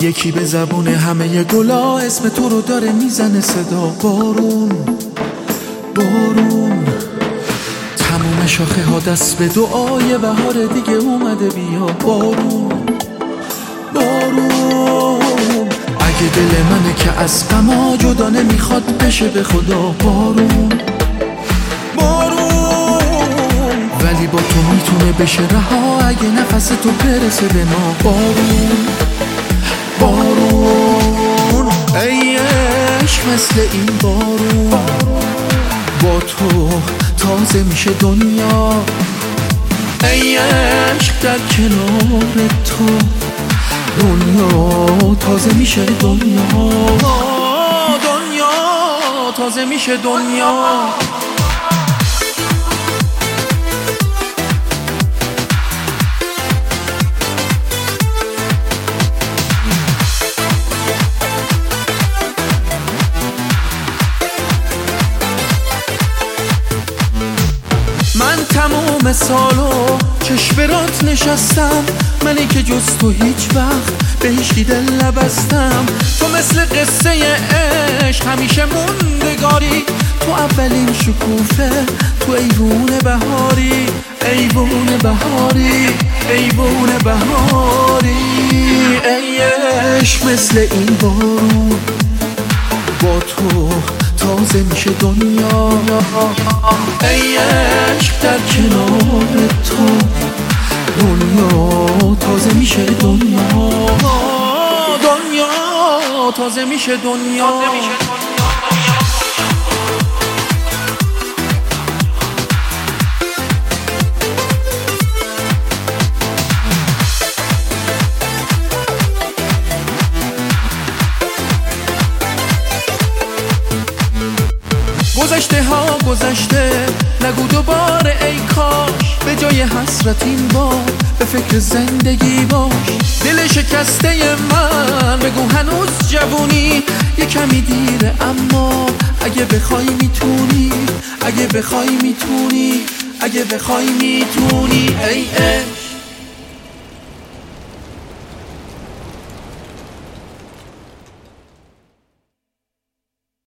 یکی به زبون همه گلا اسم تو رو داره میزنه صدا. بارون بارون تموم شاخه ها دست به دعای بهار دیگه اومده بیا. بارون بارون اگه دل منه که از غما جدا نمیخواد بشه به خدا. بارون بارون ولی با تو میتونه بشه رها اگه نفس تو برسه به ما. بارون بارون ای عشق مثل این بارون با تو تازه میشه دنیا. ای عشق در کنار تو دنیا تازه میشه دنیا. دنیا تازه میشه دنیا. من تمام سالو چشم برات نشستم، منی که جز تو هیچ وقت به هیچکی دل نبستم. تو مثل قصه عشق همیشه موندگاری، تو اولین شکوفه، تو ایوون بهاری، ایوون بهاری، ایوون بهاری. ای عشق مثل این بارون با تو تازه میشه دنیا. ای عشق در کنار تو دنیا تازه میشه دنیا. دنیا تازه میشه دنیا. گذشته ها گذشته نگو دوباره ای کاش، به جای حسرت این بار به فکر زندگی باش. دل شکسته من بگو هنوز جوونی، یه کمی دیره اما اگه بخوای میتونی، اگه بخوای میتونی، اگه بخوای میتونی. ای